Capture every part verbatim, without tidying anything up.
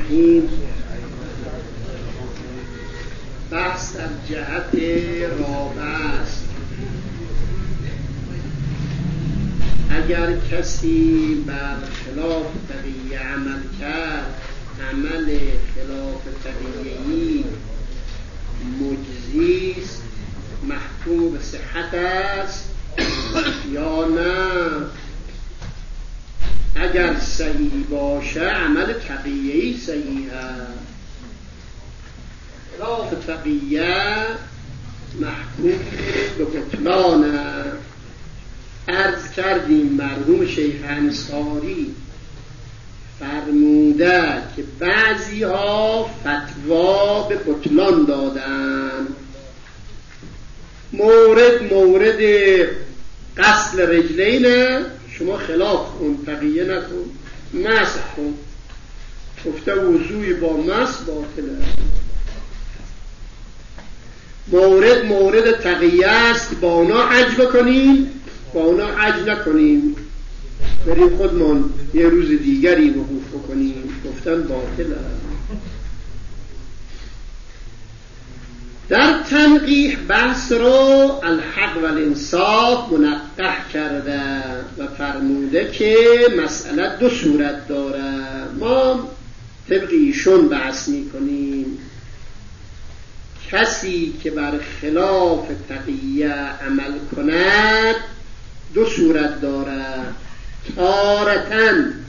الرحیم. بحث در جهت رابع است. اگر کسی بر خلاف تقیه عمل کرد، عمل خلاف تقیه‌ای مجزی است، محکوم به صحت است یا نه؟ اگر صحیح باشه عمل تقیه‌ای صحیح است، خلاف تقیه محکوم به بطلان است. عرض کردیم مرحوم شیخ انصاری فرموده که بعضی ها فتوا به بطلان دادن. مورد مورد غسل رجلینه، شما خلاف کن، تقیه نکن، مسح کن. گفته وضوی با مسح باطله. مورد مورد تقیه است، با اونا حج بکنیم، با اونا حج نکنیم، بریم خودمون یه روز دیگری وقوف بکنیم. گفتن باطله. در تنقیح بحث رو الحق و الانصاف منقح کرده و فرموده که مسئله دو صورت داره. ما طبق ایشون بحث میکنیم. کسی که بر خلاف تقیه عمل کند دو صورت داره. تارتن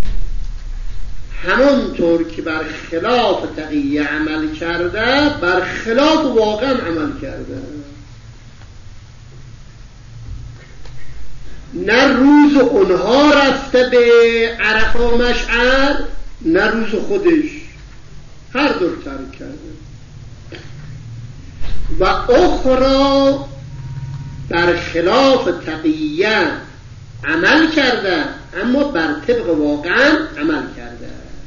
همونطور که بر خلاف تقیه عمل کرده، بر خلاف واقع عمل کرده. نه روز اونها رفته به عرفه و مشعر، نه روز خودش، هر دو ترک کرده. و اخرى بر خلاف تقیه عمل کرده اما بر طبق واقعا عمل کرده.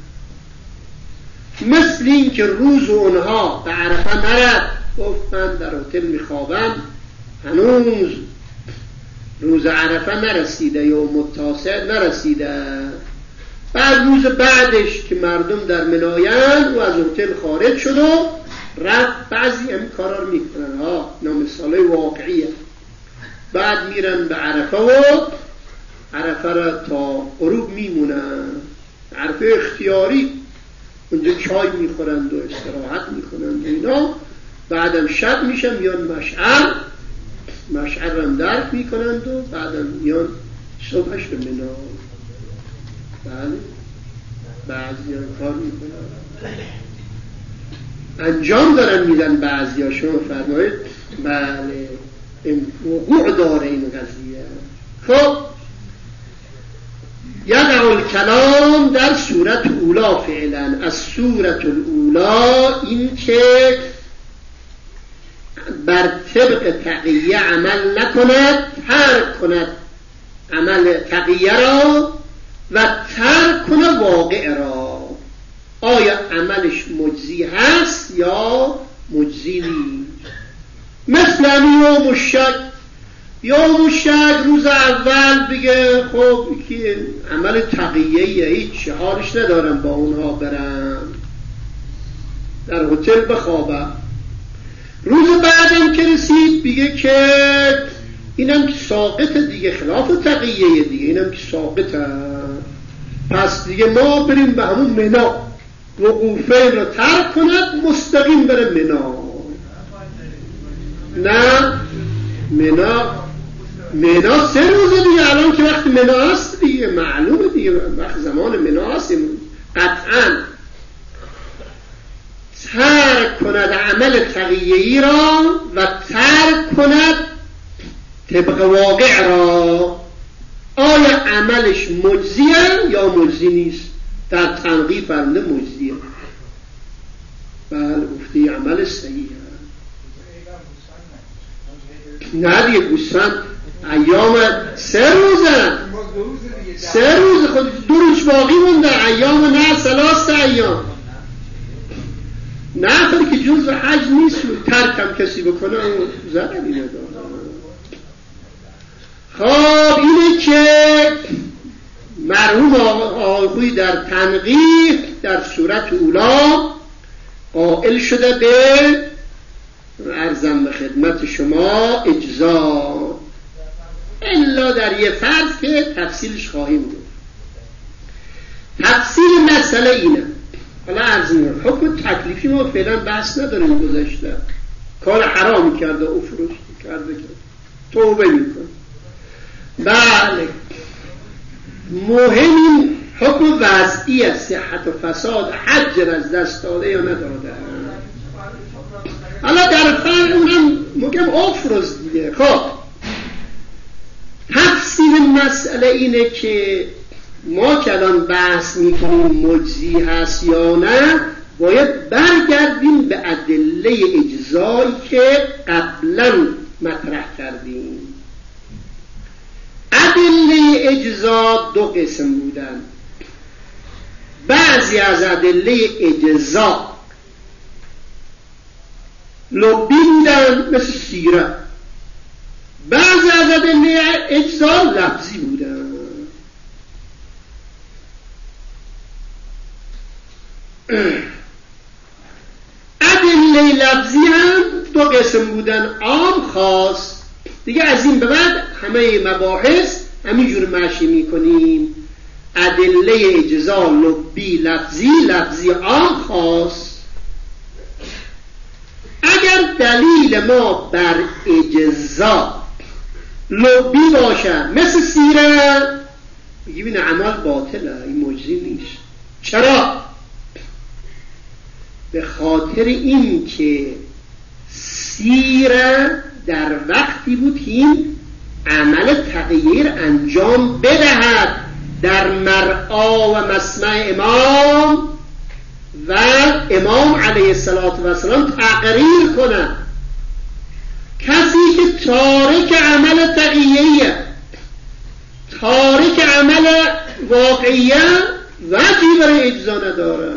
مثل این که روز اونها به عرفه نرد، گفت من در هتل میخوابم، هنوز روز عرفه نرسیده یا متاسع نرسیده. بعد روز بعدش که مردم در مناین و از هتل خارج شد و رفت، بعضی هم کارا رو میکنن ها، نامثاله واقعیه. بعد میرن به عرفه و عرفه را تا غروب میمونن، عرفه اختیاری، اونجا چای میخورند و استراحت میکنند و اینا. بعدم شب میشن میان مشعر، مشعر هم درک میکنند و بعدم میان صبحش به منا. بله بعضی ها کار میکنن، انجام دارن میدن. بعضی ها شما فرمایید بله این وقوع داره این قضیه. خب یقع الکلام در صورت اولا فعلا. از صورت الاولا این که بر طبق تقیه عمل نکند، ترک کند عمل تقیه را و ترک کند واقع را. آیا عملش مجزی هست یا مجزی نیست؟ مثل یوم الشک. یوم الشک روز اول بگه خب که عمل تقیه‌ایه، هیچ حالش ندارم با اونها برم، در هتل بخوابم. روز بعدم که رسید بگه که اینم که ساقط دیگه، خلاف تقیه‌ایه دیگه، اینم که ساقطه، پس دیگه ما بریم به همون منا، وقوفه رو ترک کند، مستقیم بره منا. نه منا منا سه روزه دیگه، الان که وقت منا هست دیگه، معلومه دیگه وقت زمان منا هست. قطعا ترک کند عمل تقیه‌ای را و ترک کند طبق واقع را. آیا عملش مجزیه یا مجزی نیست؟ در تنقیح فرموده مجزیه. بله گفتی عمل صحیحه. نه دیگه گوسفند ایام سه روزه، سه روز خود دو روز باقی مونده. ایام نه ثلاث ایام، نه خیلی که جزء حج نیست. ترکم کسی بکنه ضرری نداره. خب اینه که مرحوم آقای در تنقیح در صورت اولا قائل شده به عرضم به خدمت شما اجزا، الا در یه فرض که تفصیلش خواهیم گفت. تفصیل مسئله اینه، حالا عرض می‌کنم حکم تکلیفی ما فعلا بحث نداریم، گذاشته کار حرامی کرده، افروش کرده کرده توبه میکنه. بله مهم حکم وضعی از صحت و فساد حج از دست داده یا نداده. حالا در فرق اونم مگم افروز دیگه. خب تفصیل مسئله اینه که ما که الان بحث میکنیم مجزی هست یا نه، باید برگردیم به ادله اجزایی که قبلا مطرح کردیم. ادله اجزا دو قسم بودن. بعضی از ادله اجزا لبی بودن مثل سیره، بعضی از ادله اجزا لفظی بودن. ادله لفظی هم دو قسم بودن، عام خاص. دیگه از این به بعد همه مباحث همینجور ماشی میکنیم. ادله اجزا لبی لفظی، لفظی عام خاص. اگر دلیل ما بر اجزا لبی باشه مثل سیره، بگیم این عمل باطله، این مجزی نیست. چرا؟ به خاطر این که سیره در وقتی بود که این عمل تغییر انجام بدهد در مرعا و مسمع امام و امام علیه السلام تغییر کنه. کسی که تارک عمل تغییریه، تارک عمل واقعیه، وجهی برای اجزا نداره.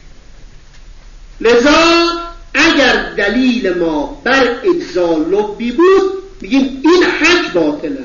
لذا اگر دلیل ما بر اجزا لبی بود، میگیم این حج باطله.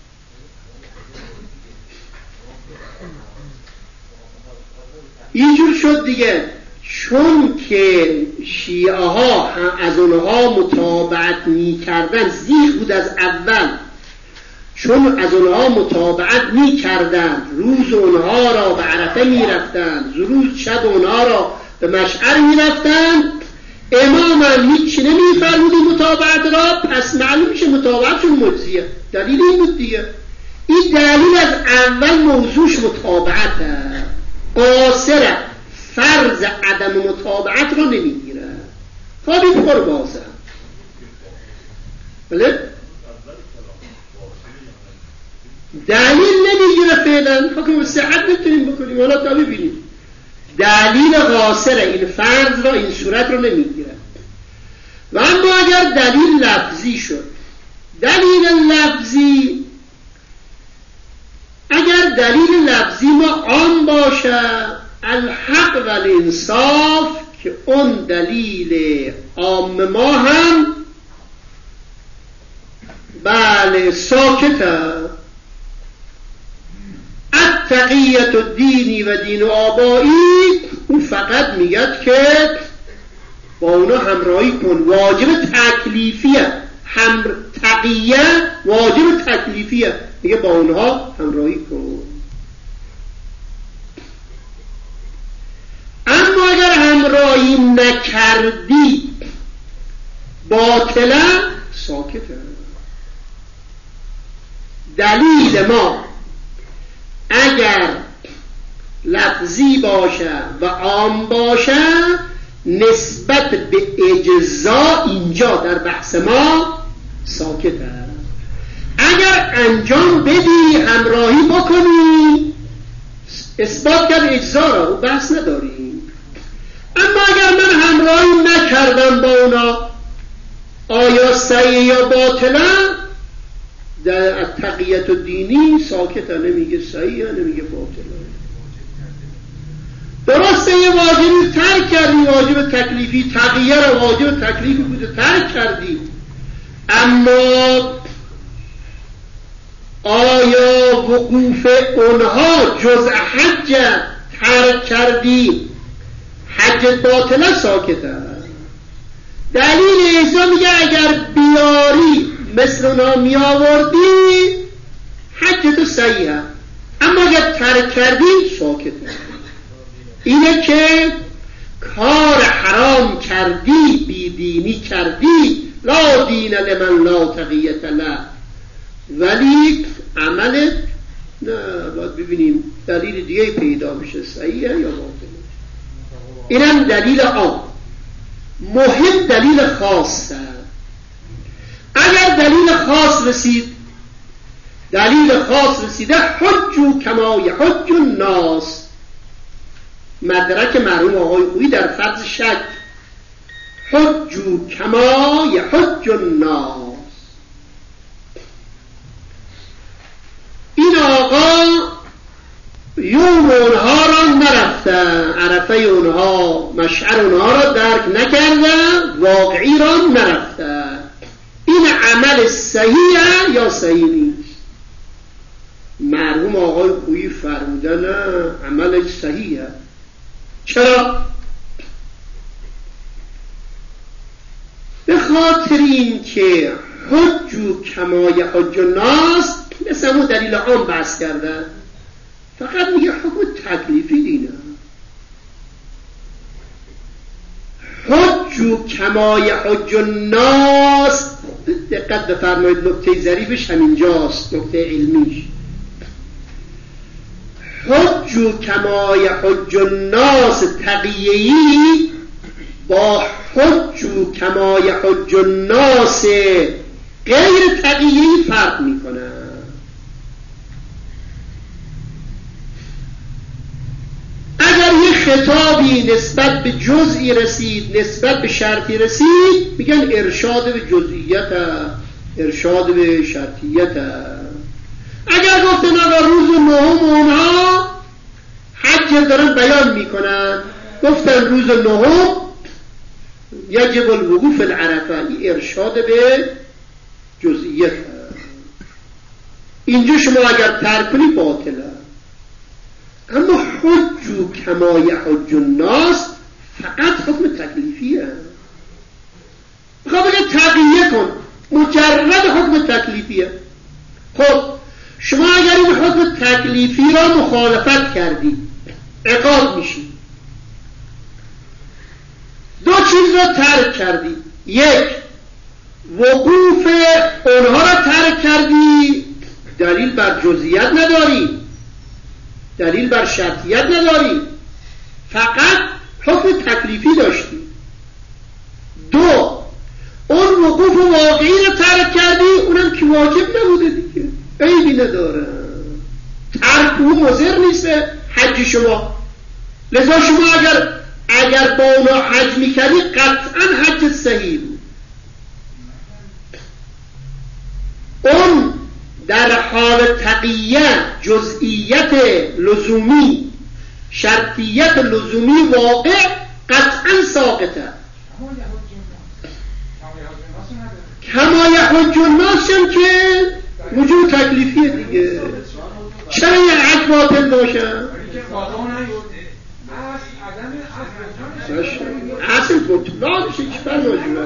اینجور شد دیگه. چون که شیعه ها از اونها متابعت می کردن، زیغ بود از اول، چون از اونها متابعت می کردن، روز اونها را به عرفه می رفتن، روز شب اونها را به مشعر می رفتن، امام هم هیچ نمی فرمودی متابعت را، پس معلوم میشه متابعتشون مجزیه. دلیل این بود دیگه. این دلیل از اول موضوعش متابعته، قاصره، فرض عدم متابعت را نمیگیره. خوابی بخور بازه. بله؟ دلیل نمیگیره فعلا، حکم صحت نمیتونیم بکنیم. حالا تا ببینیم دلیل قاصره، این فرض را، این صورت را نمیگیره. و اما اگر دلیل لفظی شد، دلیل لفظی اگر دلیل لفظی ما عام باشه، الحق و الانصاف، که اون دلیل عام ما هم بله ساکته. التقیت و دینی و دین و آبایی، اون فقط میگد که با اونا همراهی کن، واجب تکلیفیه. هم تقیه واجب تکلیفیه، میگه با اونها همراهی کن. اما اگر همراهی نکردی باطله، ساکته. دلیل ما اگر لفظی باشه و عام باشه، نسبت به اجزا اینجا در بحث ما ساکته. اگر انجام بدی، همراهی بکنی، اثبات کرد اجزا را، و بحث نداریم. اما اگر من همراهی نکردم با اونا، آیا صحیح یا باطله؟ در تقیت و دینی ساکته، نمیگه صحیح نمیگه باطله. درسته یه واجبی ترک کردی، واجب تکلیفی، تقیه را واجب تکلیفی بوده ترک کردی، اما آیا وقوف اونها جز حج ترک کردی حج باطل ساکت است؟ دلیل عیسی میگه اگر بیاری مثل اونا میآوردی حج تو صحیح است، اما اگر ترک کردی ساکت است. اینه که کار حرام کردی، بیدینی کردی، لا دین لمن لا تقیت له، ولی عملت نه، باید ببینیم دلیل دیگه پیدا بشه صحیحه یا باطله. اینم دلیل عام. مهم دلیل خاص است. اگر دلیل خاص رسید، دلیل خاص رسیده حجو کما یحج الناس، مدرک مرحوم آقای خویی در فرض شک، حجو کما یحج الناس. این آقا یوم اونها را نرفتن، عرفه اونها، مشعر اونها را درک نکردن، واقعی را نرفتن. این عمل صحیحه یا صحیح نیست؟ مرحوم آقای خویی فرمودن نه، عملش صحیحه. چرا؟ به خاطر این که حجو کما یحج الناس مثل همون دلیل عام بحث کردن، فقط میگه حکم تکلیفی دینه. حجو کما یحج الناس، دقت بفرمایید نکته ظریفش همینجاست، نکته علمیش. حجو کما یحج الناس تقیه‌ای با حجو کما یحج الناس غیر تقیه‌ای فرق میکنه. اگر یه خطابی نسبت به جزئی رسید، نسبت به شرطی رسید، میگن ارشاد به جزئیت، ارشاد به شرطیت. اگر گفتن آقا روز نهم اونها حج دارن بیان میکنن، گفتن روز نهم یجب الوقوف العرفه، ارشاد به جزئیت. اینجا شما اگر ترک کنی باطله. اما حجو کما یحج الناس فقط حکم تکلیفیه. میخوام بگه تقیه کن، مجرد حکم تکلیفیه. خب شما اگر این حکم تکلیفی را مخالفت کردی عقاب میشی. دو چیز را ترک کردی، یک وقوف اونها را ترک کردی، دلیل بر جزئیت نداری، دلیل بر شرطیت نداری، فقط حکم تکلیفی داشتی. دو اون وقوف واقعی را ترک کردی، اونم که واجب نبوده دیگه، عیبی نداره، ترک او مضر نیست حج شما. لذا شما اگر اگر با اونا حج میکردی قطعا حج صحیح بود. اون در حال تقیه جزئیت لزومی، شرطیت لزومی واقع قطعا ساقطه. کما یحج الناس هم که وجود تکلیفیه دیگه، چرا یه حج باطل باشه؟ اصل بطلان میشه چی پر ناجوره.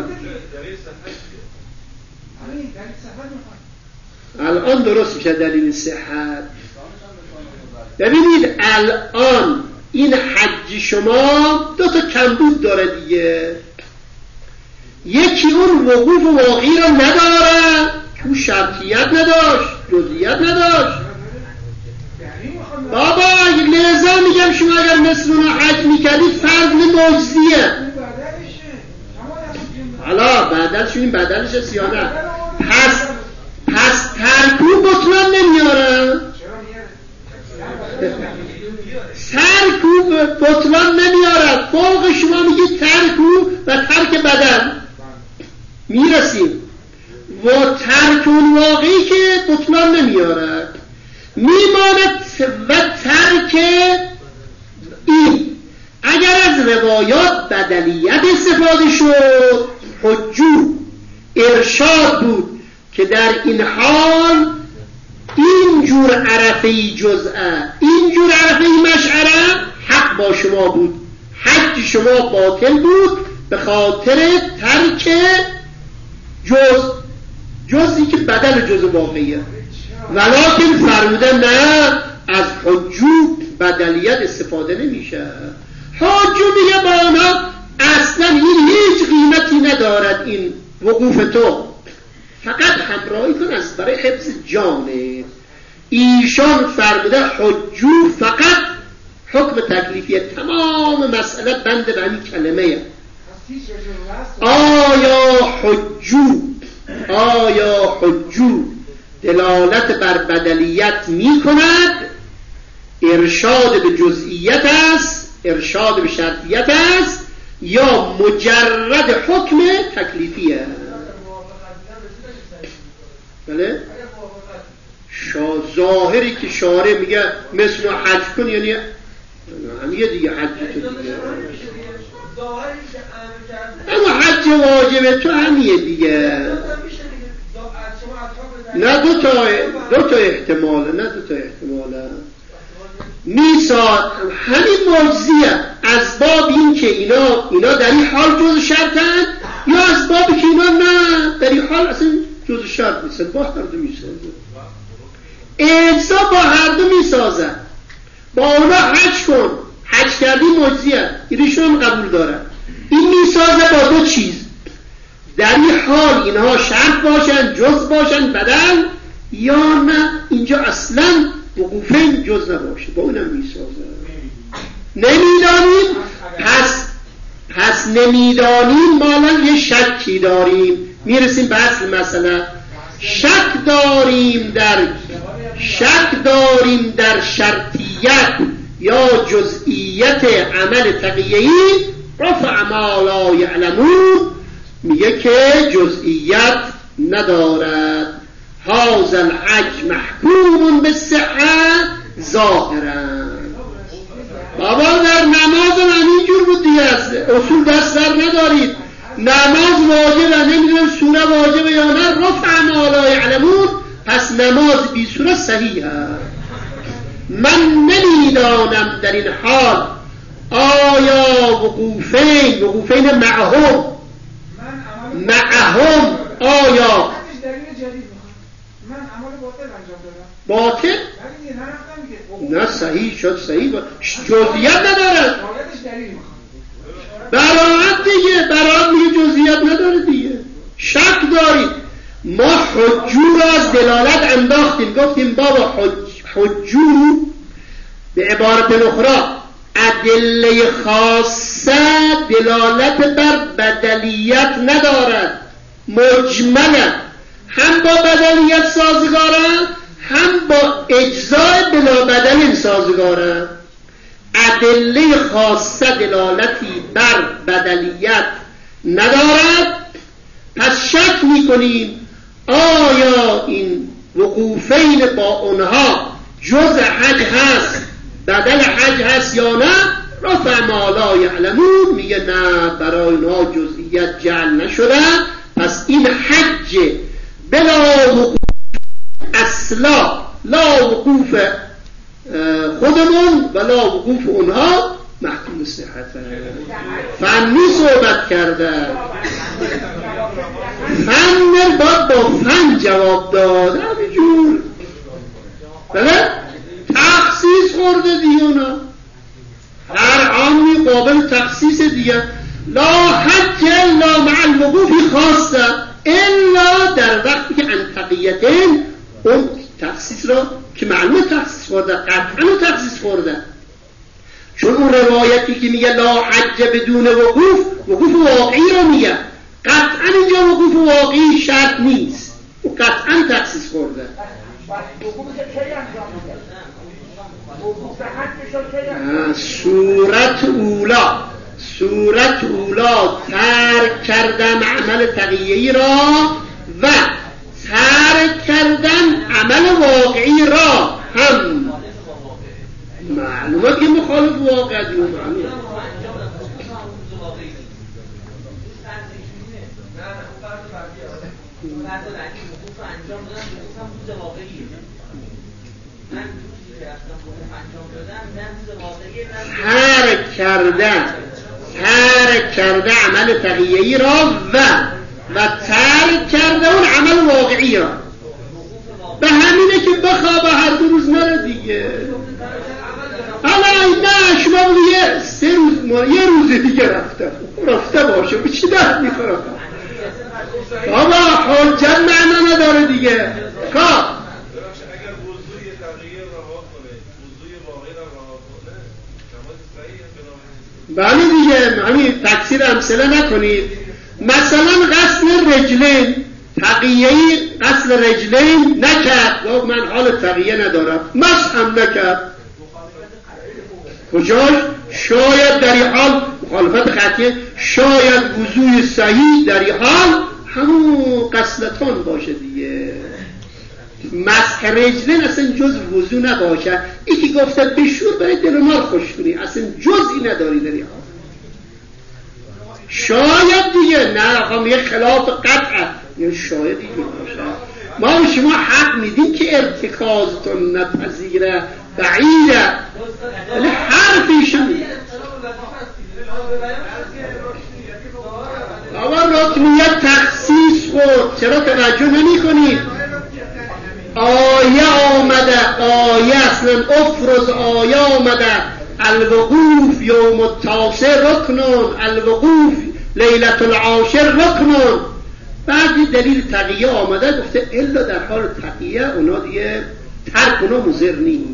الان درست میشه دلیل صحت. ببینید الان این حج شما دو تا کمبود داره دیگه. یکی اون وقوف واقعی رو نداره که اون شرطیت نداشت، جزئیت نداشت. بابا لذا میگم شما اگر مثل اون حج میکردی فضل مجزیه. حالا بدلش این بدلش هست یا نه؟ پس پس ترکو بطلان نمیاره، ترکو بطلان نمیاره. فوق شما میگی ترکو و ترک بدل میرسیم و ترک اون واقعی که بطلان نمیاره میماند. و ترک این اگر از روایات بدلیت استفاده شد، حجو ارشاد بود که در این حال اینجور عرفه‌ای جزءه، اینجور عرفه‌ای مشعره حق با شما بود، حج شما باطل بود به خاطر ترک جز، جزئی که بدل جز واقعیه. ولکن فرمودن نه، از حجو بدلیت استفاده نمیشه. حجو میگه با آنها اصلا این هیچ قیمتی ندارد، این وقوف تو فقط همراهی کن از برای حفظ جانه. ایشان فرموده حجو فقط حکم تکلیفیه، تمام مسئله بند به همین کلمه. آیا حجو آیا حجو دلالت بر بدلیت می کند، ارشاد به جزئیت است، ارشاد به شرطیت است، یا مجرد حکم تکلیفیه؟ بله؟ ظاهری که شارع میگه مثل حج کن، یعنی همیه دیگه حج تو دیگه، اما حج واجبه تو همیه دیگه. نه دو تا دو تا احتماله، نه دو تا احتماله. میساد همین معجزیه، از باب این که اینا اینا در این حال جز شرطن، یا از بابی که اینا نه در این حال اصلا جز شرط نیستن، با هر دو میسازن. اجزا با هر دو میسازن. با اونا حج کن، حج کردی معجزیه، ایشون هم قبول دارن. این میسازه با دو چیز، در این حال اینها شرط باشن، جز باشن، بدل، یا نه اینجا اصلا وقوفین جز نباشه، با اونم میسازه. نمیدانیم، پس پس نمیدانیم، ما الان یه شکی داریم، میرسیم به اصل مسئله. شک داریم در شک داریم در شرطیت یا جزئیت عمل تقیه‌ای، رفع ما لا یعلمون، میگه که جزئیت ندارد. هذا الحج محکوم بالصحة ظاهرا. بابا در نماز هم همینجور بود دیگه، اصول دست در ندارید، نماز واجبه، نمیدونم سوره واجبه یا نه، رفع ما لا یعلمون، پس نماز بی سوره صحیحه. من نمیدانم در این حال آیا وقوفین وقوفین معهم معهم آیا من عمل باطل انجام دادم، باطل؟ نه صحیح شد، صحیح بود، جزئیت نداره. براعت دیگه، براعت میگه جزئیت نداره دیگه. شک دارید، ما حجو را از دلالت انداختیم، گفتیم بابا حج حجو به عبارت اخرى ادله خاصه دلالت بر بدلیت ندارد، مجمله، هم با بدلیت سازگاره، هم با اجزای بلا بدل سازگاره. ادله خاصه دلالتی بر بدلیت ندارد، پس شک میکنیم آیا این وقوفین با اونها جز حج هست، بدل حج هست یا نه. رفع ما لا یعلمون، میگه نه، برای اونها جزئیت جعل نشده، پس این حج بلا وقوف اصلا، لا وقوف خودمون ولا وقوف اونها محکوم صحت. فنی صحبت کرده، فن باید با فن جواب داد، همینجور بله تخصیص خورده دیگه، اونا هر عامی قابل تخصیص دیگه. لا حج الا مع الوقوف خاصه، الا در وقتی که انتقیتین اون تخصیص را که معلومه تخصیص خورده، قطعا تخصیص خورده، چون اون روایتی که میگه لا حج بدون وقوف، وقوف واقعی رو میگه، قطعا اینجا وقوف واقعی شرط نیست، او قطعا تخصیص خورده. صورت اولا صورت اولا ترک کردن عمل تقیه‌ای را و ترک کردن عمل واقعی را هم معلومه که مخالف واقع دیو معلومه. ترک کردن ترک کرده عمل تقیه‌ای را و و ترک کرده اون عمل واقعی را. به همینه که بخوابه هر دو روز نره دیگه. حالا نه شما بگه سه روز ما یه روز دیگه رفته رفته باشه به چی درد میخوره بابا حجت معنا نداره دیگه. خب بله دیگه همین تکثیر امثله نکنید. مثلا غسل رجلین تقیه‌ای غسل رجلین نکرد و من حال تقیه ندارم مسح هم نکرد کجاش؟ شاید در این حال مخالفت خطیه شاید وضوی صحیح در این حال همون غسلتان باشه دیگه. مسح رجلین اصلا جز وضو نباشه. یکی گفته بشور برای دل ما خوش کنی اصلا جزئی نداری در این حال. شاید دیگه نه آقا یه خلاف قطعه یه شاید دیگه باشه. ما و شما حق میدیم که ارتکازتون نپذیره بعیده ولی حرفیشون آقا رکنیت تخصیص خود چرا توجه نمی کنید؟ آیه آمده آیه اصلا افرز آیه آمده الوقوف یوم التاسع رکنون الوقوف لیلت العاشر رکنون. بعدی دلیل تقیه آمده گفته الا در حال تقیه اونا دیگه ترک اونا مضر نیست.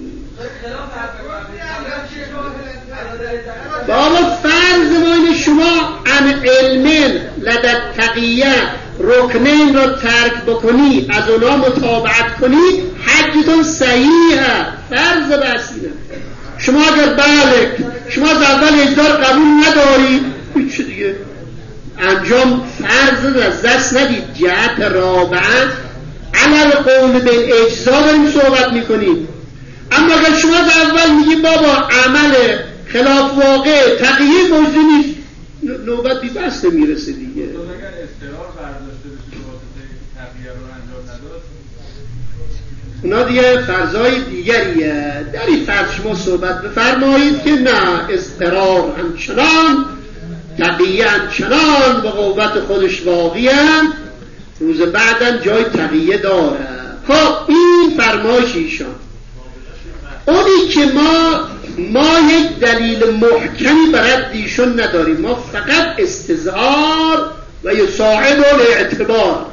بابا فرض ما شما ان علمین لدت تقیه رکنین را ترک بکنی از اونا متابعت کنی حجتون صحیحه. فرض بسینه شما اگر بله شما از اول اجدار قبول ندارید هیچ دیگه انجام فرض از دست ندید. جهت رابعه علل قول بالاجزا داریم صحبت میکنیم. اما اگر شما از اول میگی بابا عمل خلاف واقع تقیه موضوع نیست نوبت بی بسته میرسه دیگه. اگر استقرار برداشته بشه تقیه رو انجام نداد اونا دیگه فرضای دیگریه. در این فرض شما صحبت بفرمایید که نه اضطرار همچنان تقیه همچنان به قوت خودش واقعیه روز بعدم جای تقیه داره. خب این فرمایش ایشان. اونی که ما ما یک دلیل محکمی برای دیشون نداریم ما فقط استظهار و یصاعد الاعتبار.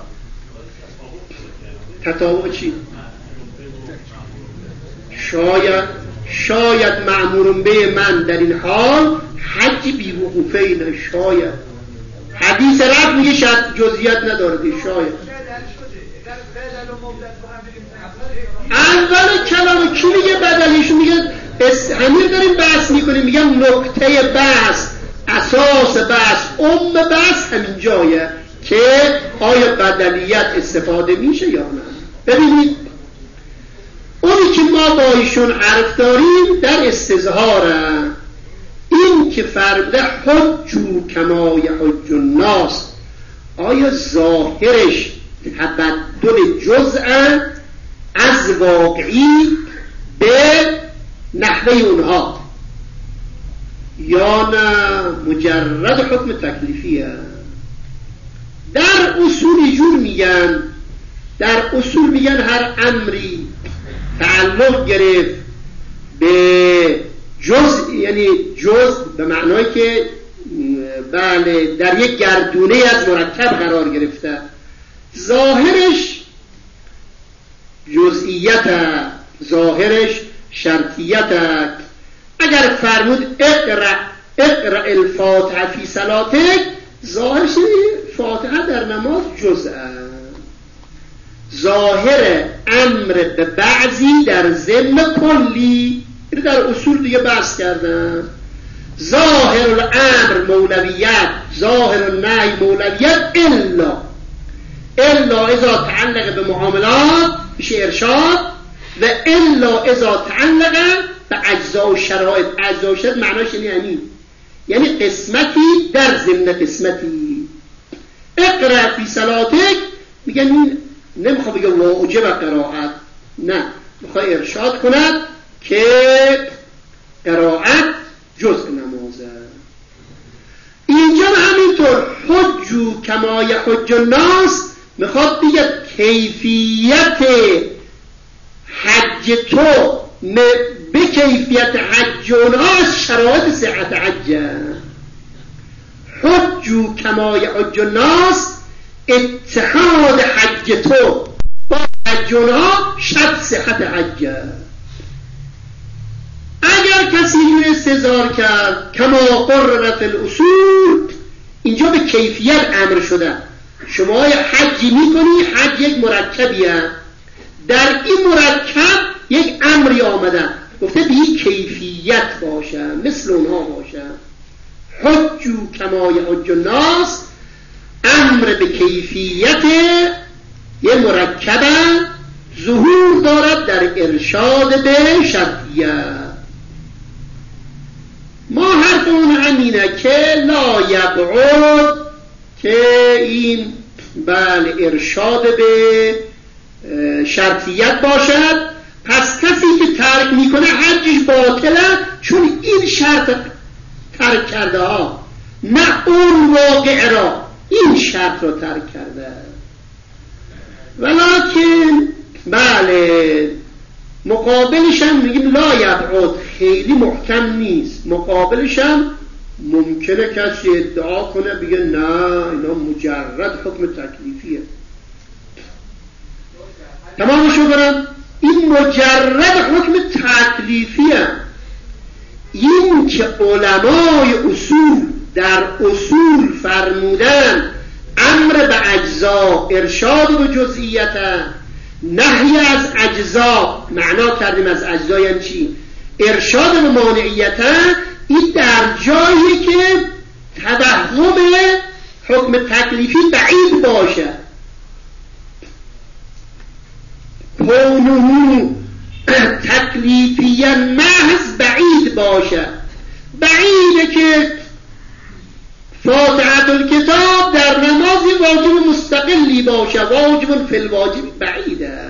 تطاوع چی؟ شاید شاید مأمورون به من در این حال حج بی وقوفه اینه. شاید حدیث رفت میگه شاید جزئیات نداره دی. شاید اول کلام کی میگه بدلیشون میگه همین داریم بحث میکنیم میگم نکته بحث اساس بحث ام بحث همین جایه که آیا بدلیت استفاده میشه یا نه. ببینید اونی که ما با ایشون حرف داریم در استظهاره این که فرده حجو کما یحج الناس آیا ظاهرش تبدل جزء از واقعی به نحوه اونها یا نه مجرد حکم تکلیفیه. در اصول جور میگن در اصول میگن هر امری تعلق گرفت به جزء یعنی جزء به معنایی که بله در یک گردونه از مرکب قرار گرفته ظاهرش جزئیت ظاهرش شرطیت. اگر فرمود اقرأ اقرأ الفاتحه فی صلاتک ظاهرش فاتحه در نماز جزء. ظاهر امر به بعضی در ضمن کلی در اصول دیگه بحث کردن. ظاهر الامر مولویت ظاهر النهی مولویت الا الا اذا تعلق به معاملات میشه ارشاد و الا اذا تعلق به اجزا و شرایط. اجزا و شرایط معناش یعنی همین یعنی قسمتی در ضمن قسمتی. اقرأ فی صلاتک میگن نمیخواد بگه واجب قرائت نه میخواد ارشاد کند که قرائت جزء نمازه. اینجا همینطور حجو کما یحج الناس میخواد دیگه کیفیت حج تو به کیفیت حج اونها از شرایط صحت حجه. حجو کما یحج الناس اتحاد حج تو با حج اونها شرط صحت حجه. اگر کسی اینو استظهار کرد کما قررت الاصول، اینجا به کیفیت امر شده. شما حجی میکنی، حج یک مرکبیه، در این مرکب یک امری آمده گفته به یک کیفیت باشه، مثل اونها باشه. حجو کما یحج الناس، امر به کیفیت یه مرکب ظهور دارد در ارشاد به شرطیت. ما حرفمون همینه که لا یبعد، که این بله ارشاد به شرطیت باشد. پس کسی که ترک میکنه حجش باطله، چون این شرط ترک کرده ها، نه اون واقع را، این شرط را ترک کرده. ولکن بله مقابلش هم میگیم لا یبعد، خیلی محکم نیست. مقابلش هم ممکنه کسی ادعا کنه بگه نه اینا مجرد حکم تکلیفیه. تمام شو برم، این مجرد حکم تکلیفیه. این که علمای اصول در اصول فرمودن امر به اجزا، ارشاد به جزئیت، نهی از اجزا، معنا کردیم از اجزا یعنی چی؟ ارشاد به مانعیت. این در جایی که توهم حکم تکلیفی بعید باشه، کونه تکلیفی محض بعید باشه. بعیده که فاتحه الکتاب در نمازی واجب مستقلی باشه، واجب فی الواجب بعیده.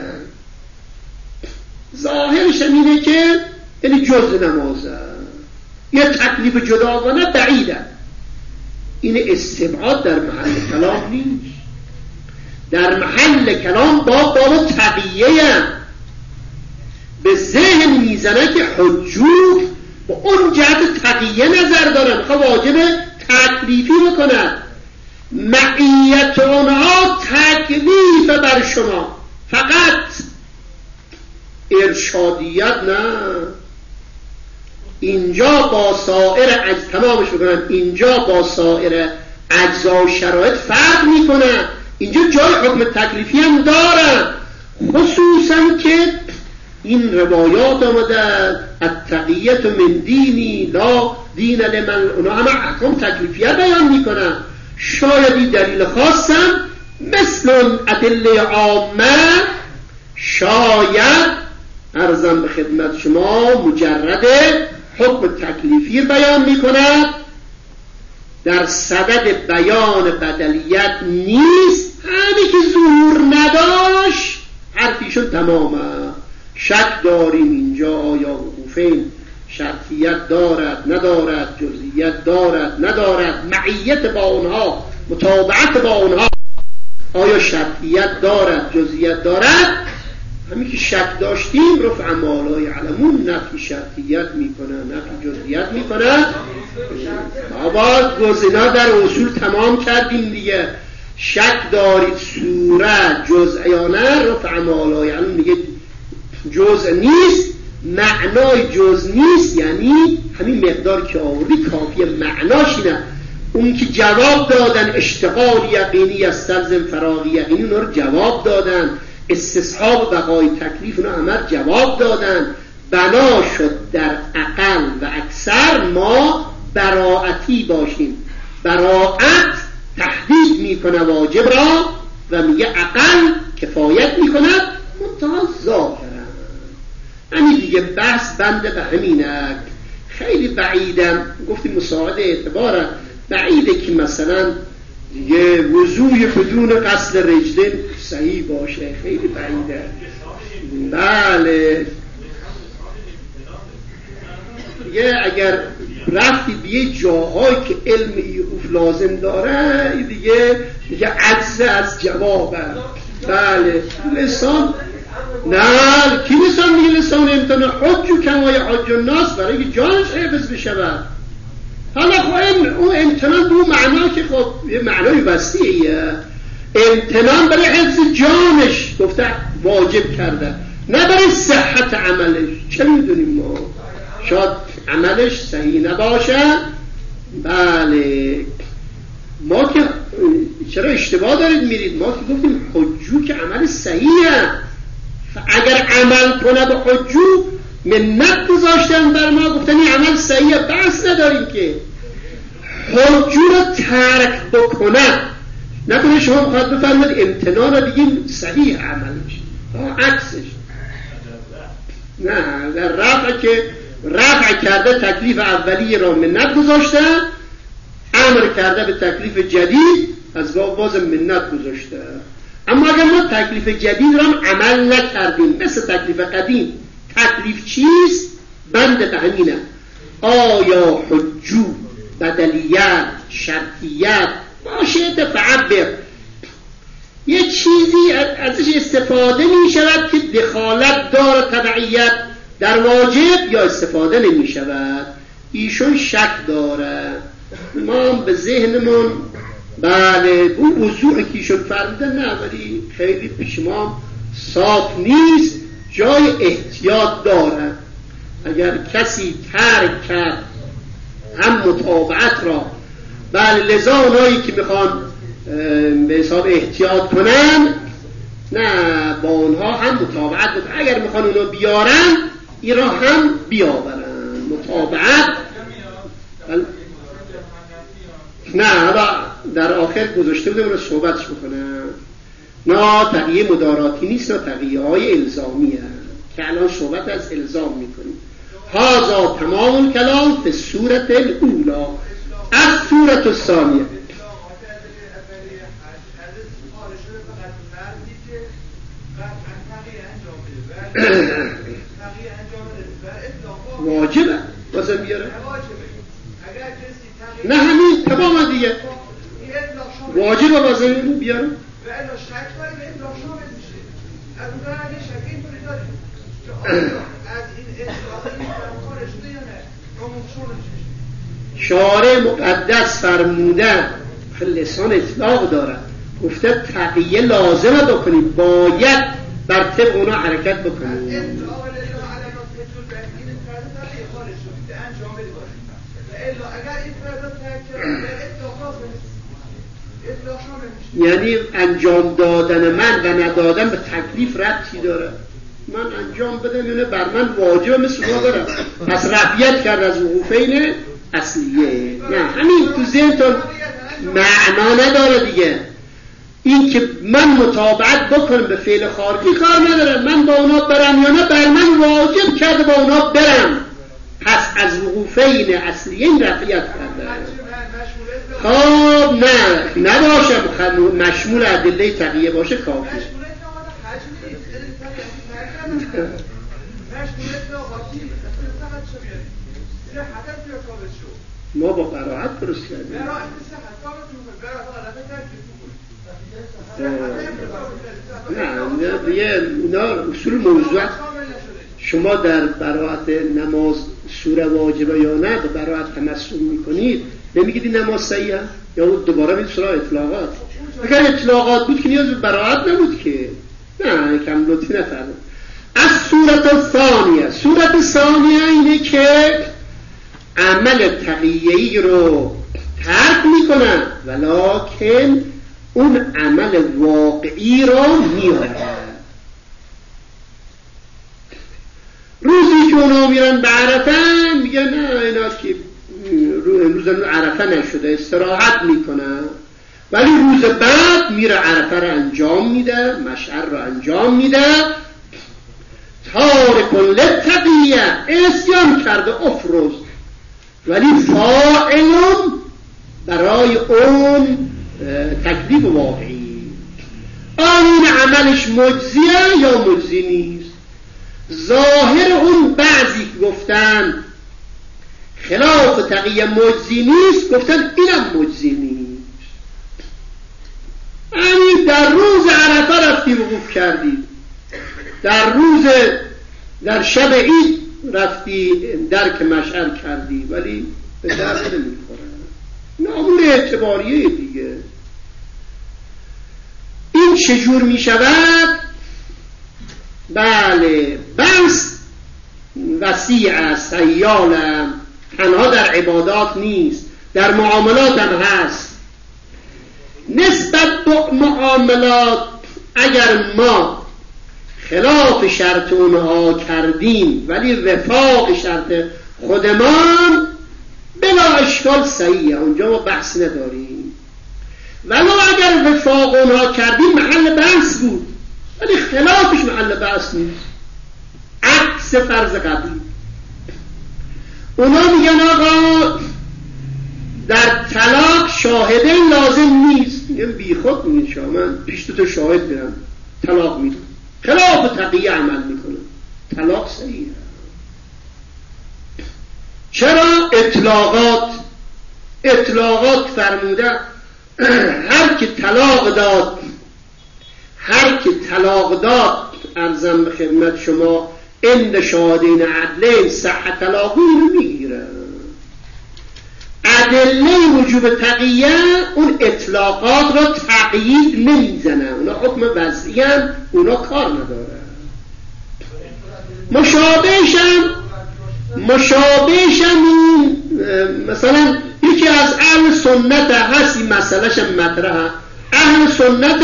ظاهرش اینه که یعنی جز نمازه، یه تکلیف جداگانه بعیده. این استبعاد در محل کلام نیست. در محل کلام با باب تقییه به ذهن میزنه که حجوج با اون جهت تقییه نظر داره، میخواه واجب تکلیفی بکنه. معیت اونها تکلیف بر شما، فقط ارشادیت نه. اینجا با سایر از تمامش بکنن، اینجا با سایر اجزا و شرایط فرق میکنه. اینجا جای حکم تکلیفی هم داره، خصوصا که این روایات آمده التقیت من دینی لا دین لمن، اونا همه احکام تکلیفیه بیان میکنن. شایدی دلیل خاصم مثل ادله عامه شاید عرضم به خدمت شما مجرد حکم تکلیفی بیان میکند، در صدد بیان بدلیت نیست. همین که ظهور نداشت حرفیشون تمامه. شک داریم اینجا آیا وقوفین شرطیت دارد ندارد، جزئیت دارد ندارد، معیت با اونها، متابعت با اونها آیا شرطیت دارد جزئیت دارد. همین که شک داشتیم رفع مالای علمون نفی شرطیت میکنه، نفی جزئیت میکنه. بابا گزینا در اصول تمام کردیم دیگه. شک دارید صورت جزء یا نه، رفع مالای علم میگه جزء نیست، معنای جزء نیست، یعنی همین مقدار که آوردی کافیه. معناش اینه. اون که جواب دادن اشتغال یقینی استلزم فراغی یقینی، اونا رو جواب دادن. استصحاب بقای تکلیف اونا همه جواب دادن. بنا شد در اقل و اکثر ما براعتی باشیم. براعت تحدید میکنه واجب را و میگه اقل کفایت میکنه منتها ظاهرا. همین دیگه بحث بنده به همینه. خیلی بعیدم، گفتیم مساعده اعتباره، بعیده که مثلا دیگه وضوی بدون غسل رجلین صحیح باشه، خیلی بعیده. بله دیگه اگر رفتی به یه جاهایی که علم ایوف لازم داره دیگه دیگه عجز از جوابه. بله لسان نه کی لسان میگه لسان امتحان حج کمای حج الناس برای که جانش حفظ بشود. حالا خب اون امتحان دو معنا که خب یه معنای وسیعیه. امتحان برای حفظ جانش گفته واجب کرده نه برای صحت عملش. چه میدونیم ما شاید عملش صحیح نباشه. بله ما که چرا اشتباه دارید میرید؟ ما که گفتیم حجو که عمل صحیحه. اگر عمل کنه به حجو منت گذاشتن بر ما گفتن این عمل صحیحه بحث نداریم که حجو رو ترک بکنه نکنه شما خواهد بفرمید امتنان رو بگیم صحیح عملش عکسش. نه در رفع که رفع کرده تکلیف اولی را منت گذاشته امر کرده به تکلیف جدید از باز منت گذاشته. اما اگر ما تکلیف جدید را عمل نکردیم مثل تکلیف قدیم تکلیف چیست؟ بند تهمینه آیا حجو بدلیت شرطیت باشه فعبر یه چیزی ازش استفاده می شود که دخالت داره تبعیت در واجب یا استفاده نمی شود. ایشون شک داره. ما به ذهنمون بله اون وضوحی که ایشون فرموده نه ولی خیلی پیش ما صاف نیست جای احتیاط داره. اگر کسی ترک کرد هم متابعت را بله لذا اونایی که میخوان به حساب احتیاط کنن نه با اونها هم متابعت بکنن. اگر میخوان اونو بیارن این را هم بیاورن متابعت. بله. نه حالا در آخر گذاشته بوده اون رو صحبتش بکنه. نه تقییه مداراتی نیست نه تقییه های الزامی هست که الان صحبت از الزام میکنیم. هازا تمام کلام به صورت الاولا از صورت الثانیه. واجبه واسه بیاره نه همین تمام دیگه واجبه واسه بیاره. شارع مقدس فرموده لسان اطلاق داره گفته تقیه لازمه بکنید باید بر طبق اونا حرکت بکنید. یعنی انجام دادن من و ندادن به تکلیف ربطی داره. من انجام بدم یعنی بر من واجبه مثل ما دارم پس رفعیت کرد از وقوفین اصلیه. نه همین تو ذهنتون معنا نداره دیگه. این که من متابعت بکنم به فعل خارجی کار نداره. من با اونا برم یا نه بر من واجب کرده با اونا برم پس از وقوفین اصلیه این رفعیت کرده. خب نه نباشه مشمول ادله تقیه باشه کافی. ما با قرائت درست کردیم. نه دیگه اینا اصول موضوع شما در براءت نماز سوره واجبه یا نه به براءت تمسک میکنید نمیگید این نماز صحیحه یا دوباره میگید سراغ اطلاقات. اگر اطلاقات بود که نیاز به براءت نبود که. نه کم لطفی نفرمایید. از صورت ثانیه صورت ثانیه اینه که عمل تقیه‌ای رو ترک میکنن ولکن اون عمل واقعی رو میاره. روزی که اونا میرن به عرفه میگن نه اینا که امروز عرفه نشده استراحت میکنن ولی روز بعد میره عرفه رو انجام میده مشعر رو انجام میده تارک للتقیه اسیان کرده افروز ولی فاعلون برای اون تکلیف واقعی. آن عملش مجزیه یا مجزی نیست. ظاهر اون بعضی گفتن خلاف تقیه مجزی نیست، گفتن اینم مجزی نیست. همین در روز عرفه رفتی وقوف کردی، در روز در شب عید رفتی درک مشعر کردی، ولی به درد نمیخوره. نامون اعتباریه دیگه. این چجور می شود؟ بله، بس وسیع است، سیالم، تنها در عبادات نیست، در معاملات هم هست. نسبت به معاملات اگر ما خلاف شرط اونها کردیم ولی وفاق شرط خودمان، بلا اشکال صحیحه، اونجا ما بحث نداریم. ولو اگر وفاق اونها کردیم محل بحث بود، ولی خلافش محل بحث نیست، عکس فرض قبلی. اونا میگن آقا در طلاق شاهدین لازم نیست، میگن بی خود میگن شما من پیش تو شاهد برم طلاق میدم، خلاف تقیه عمل میکنم، طلاق صحیحه. چرا؟ اطلاقات اطلاقات فرموده هر که طلاق داد هر که طلاق داد عرضم به خدمت شما عند شاهدین عدلین صحت طلاقی رو میگیره. ادله وجوب تقیه اون اطلاقات را تقیید نمیزنه، اونا حکم وضعی هم اونا کار نداره. مشابهشم مشابهشم این مثلا یکی از اهل سنت هست، این مسئلهش مطرحه، اهل سنت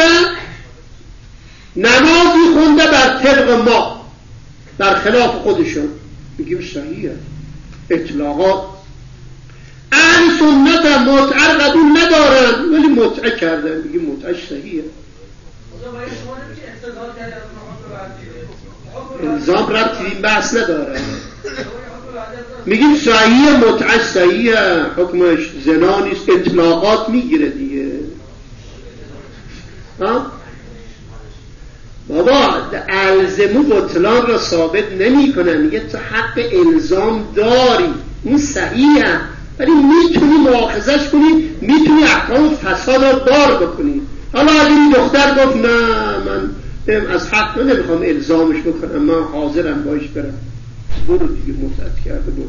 نمازی خونده بر طبق ما بر خلاف خودشون، میگیم صحیحه اطلاقات. اهل سنت هم متعه قبول ندارن ولی متعه کردن، میگیم متعه صحیحه. الزام ربطی این بحث نداره، میگیم صحیحه، متعه صحیحه، حکمش زنا نیست، اطلاقات میگیره دیگه. ها بابا الزمو بطلان را ثابت نمی کنه، میگه تو حق الزام داری، اون صحیحه، ولی میتونی مؤاخذش کنی، میتونی احکام فساد را بار بکنی. حالا اگه این دختر گفت نه من از حق نمیخوام الزامش بکنم، من حاضرم باش برم، برو دیگه متعد کرده، برو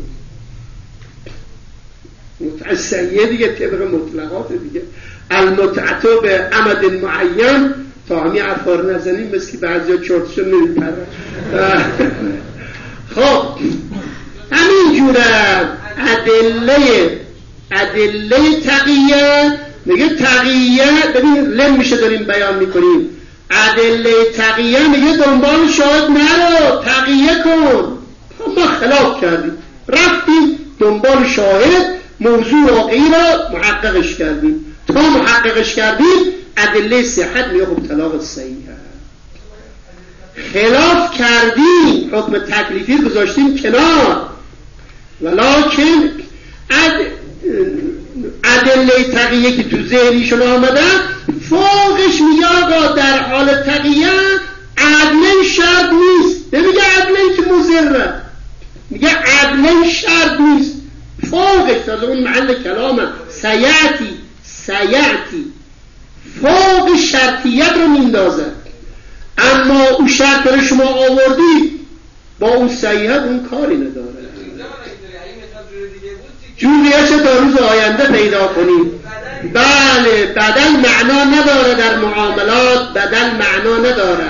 متعد صحیحه دیگه، طبق مطلقات دیگه. المتعتو به عمد معین، تا همین عفار نزنیم مثل بعضی ها چرتشو نمیپره. خب همین جوره ادله ادله تقیه، میگه تقیه، ببین لم میشه داریم بیان میکنیم، ادله تقیه میگه دنبال شاهد نرو، تقیه کن. ما خلاف کردیم، رفتیم دنبال شاهد، موضوع واقعی را محققش کردیم، تا محققش کردیم ادله صحت میگه خب طلاق صحیحه. خلاف کردیم، حکم تکلیفی گذاشتیم کنار، ولکن اد... ادله تقیه که تو ذهنیشون آمده فوقش میگه آقا در حال تقیه عدله شرط نیست، نمیگه عدله که مضره، میگه عدله شرط نیست، فوقش تازه اون محل کلامه، سیعتی سیعتی فوق شرطیت رو میندازه. اما اون شرط رو شما آوردی با اون صحیحت اون کاری نداره، جوریش تا روز آینده پیدا کنیم. بله بدل معنا نداره در معاملات، بدل معنا نداره.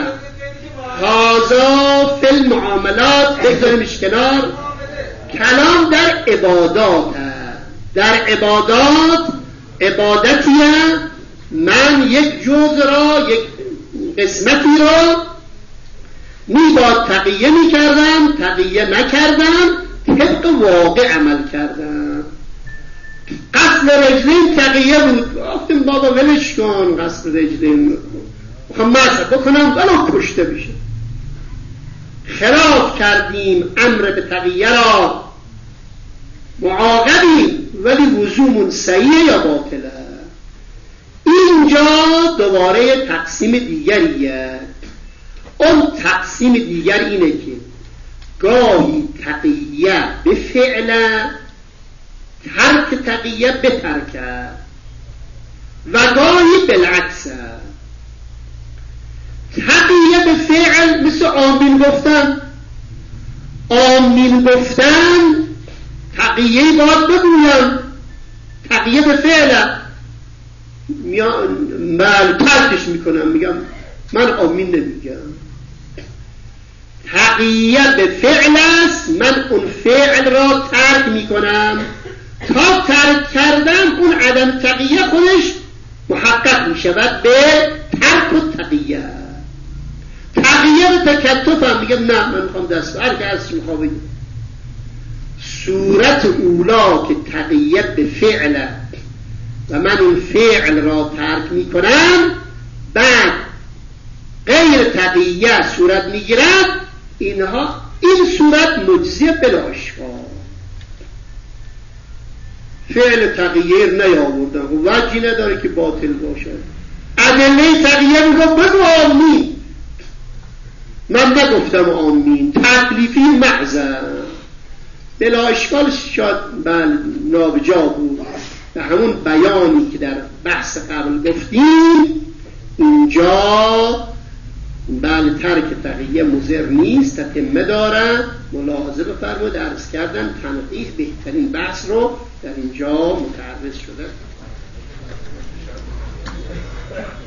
هازا فی المعاملات بگذاریمش کنار، کلام در عبادات هست. در عبادات عبادتیه من یک جزء را، یک قسمتی را میباد تقیه میکردم، تقیه نکردم، طبق واقع عمل کردم. قصد رجلین تقیه بود، گفتیم بابا ولش کن قصد رجلین، میخوام مذهب بکنم ولو کشته بشه. خلاف کردیم، امر به تقیه را معاقبیم، ولی وضومون صحیحه یا باطله. اینجا دوباره تقسیم دیگریه. اون تقسیم دیگر اینه که گاهی تقیه به فعل ترک تقیه بترک و گاهی بالعکس. تقیه به فعل مثل آمین گفتن، آمین گفتن تقیه باید بگویم، تقیه به فعل من ترکش میکنم، میگم من آمین نمیگم. تقیه به فعل است، من اون فعل را ترک میکنم. تا ترک کردم اون عدم تقیه خودش محقق میشود به ترک و تقیه. تقیه به تکتف هم میگم نه من میخوام دست هر که هست میخوام. صورت اولا که تقیه به فعل و من اون فعل را ترک میکنم، بعد غیر تقیه صورت میگیرد، اینها این صورت مجزیه بلاشفا. فعل تقیه نیاوردن و وجهی نداره که باطل باشد. ادله تقیه میگم بگو آمین، من نگفتم آمین، تکلیفی محضر بلا اشکال شاید بل نابجا بود. به همون بیانی که در بحث قبل گفتیم اینجا بله ترک تقیه مضر نیست، تتمه داره. ملاحظه بفرمایید عرض کردن تنقیح بهترین بحث رو در اینجا متعرض شده.